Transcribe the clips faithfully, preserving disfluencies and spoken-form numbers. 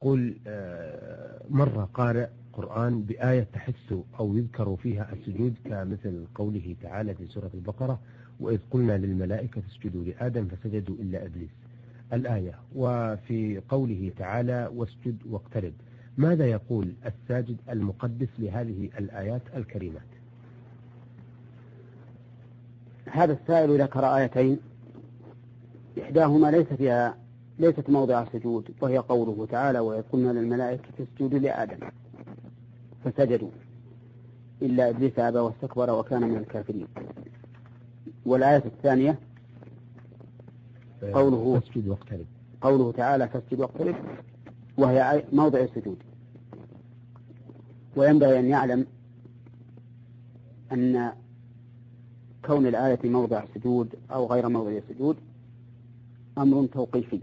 يقول مرة قارئ قرآن بآية تحس أو يذكر فيها السجود كمثل قوله تعالى في سورة البقرة: وإذ قلنا للملائكة اسجدوا لآدم فسجدوا إلا إبليس، الآية، وفي قوله تعالى واسجد واقترب. ماذا يقول الساجد المقدس لهذه الآيات الكريمات؟ هذا السائل ذكر آيتين إحداهما ليس فيها ليست موضع السجود، وهي قوله تعالى: وإذ قلنا للملائكة اسجدوا لآدم فسجدوا إلا إبليس أبى واستكبر وكان من الكافرين. والآية الثانية قوله فاسجد واقترب، قوله تعالى فاسجد واقترب، وهي موضع السجود. وينبغي أن يعلم أن كون الآية موضع السجود أو غير موضع السجود أمر توقيفي،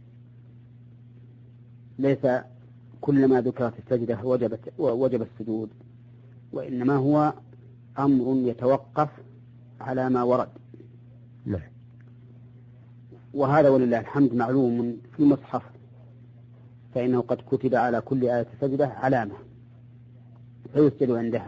ليس كل ما ذكرت السجدة وجبت وجب السجود، وإنما هو أمر يتوقف على ما ورد. لا. وهذا ولله الحمد معلوم في المصحف، فإنه قد كتب على كل آية سجدة علامة فيسجد عندها.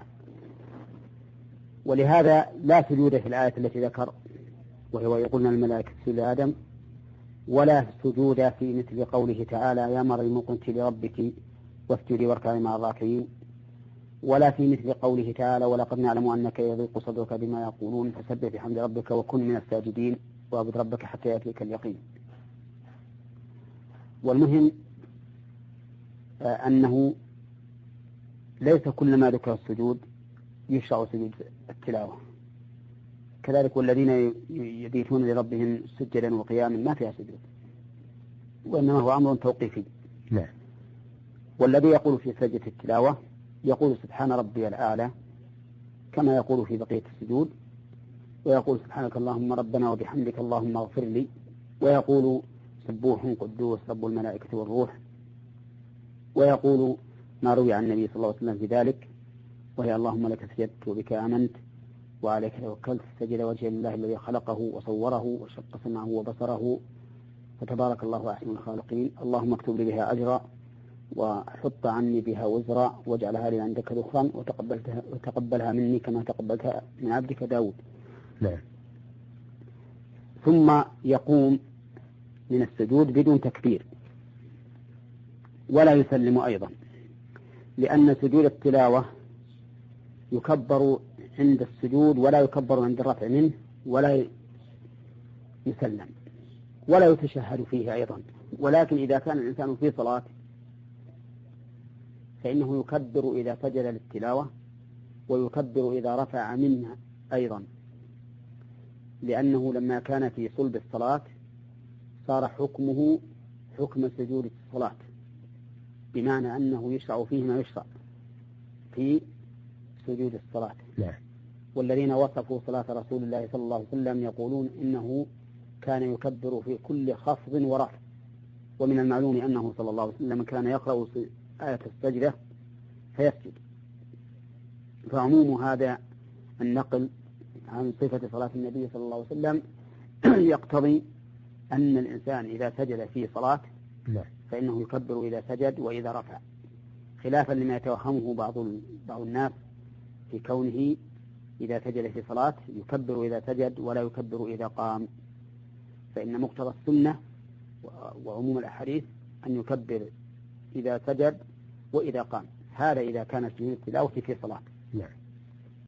ولهذا لا سجود في الآية التي ذكر وهي ويقولنا الملائكة اسجدوا لآدم، ولا سجود في مثل قوله تعالى: يا مريم قنت لربك واسجدي واركعي مع الراكعين، ولا في مثل قوله تعالى: ولقد نعلم أنك يضيق صدرك بما يقولون فسبح بحمد ربك وكن من الساجدين واعبد ربك حتى يأتيك اليقين. والمهم أنه ليس كل ما ذكر السجود يشرع سجود التلاوة، كذلك والذين يبيتون لربهم سجدا وقياما ما فيها سجود، وإنما هو أمر توقيفي. نعم. والذي يقول في سجدة التلاوة يقول سبحان ربي الأعلى كما يقول في بقية السجود، ويقول سبحانك اللهم ربنا وبحمدك اللهم اغفر لي، ويقول سبوح قدوس رب الملائكة والروح، ويقول ما روي عن النبي صلى الله عليه وسلم في ذلك، وهي اللهم لك سجدت وبك آمنت وعليك توكلت، سجد وجه الله الذي خلقه وصوره وشق سمعه وبصره فتبارك الله أحسن الخالقين، اللهم اكتب لي بها أجرا وحط عني بها وزرا واجعلها لي عندك ذخرا وتقبلتها وتقبلها مني كما تقبلتها من عبدك داود. نعم. ثم يقوم من السجود بدون تكبير ولا يسلم أيضا، لأن سجود التلاوة يكبر عند السجود ولا يكبر عند الرفع منه ولا يسلم ولا يتشهد فيه أيضا. ولكن إذا كان الإنسان في صلاة فإنه يكبر إذا سجد للتلاوة ويكبر إذا رفع منها أيضا، لأنه لما كان في صلب الصلاة صار حكمه حكم سجود الصلاة، بمعنى أنه يشرع فيه ما يشرع في سجود الصلاة. لا. والذين وصفوا صلاة رسول الله صلى الله عليه وسلم يقولون إنه كان يكبر في كل خفض ورفع، ومن المعلوم أنه صلى الله عليه وسلم كان يقرأ آية السجدة فيسجد. فعموم هذا النقل عن صفة صلاة النبي صلى الله عليه وسلم يقتضي أن الإنسان إذا سجد في صلاة فإنه يكبر إذا سجد وإذا رفع، خلافا لما يتوهمه بعض بعض الناس في كونه إذا سجد في صلاة يكبر إذا سجد ولا يكبر إذا قام. فإن مقتضى السنة وعموم الأحاديث أن يكبر إذا سجد وإذا قام، هذا إذا كانت سجود التلاوة في صلاة. نعم.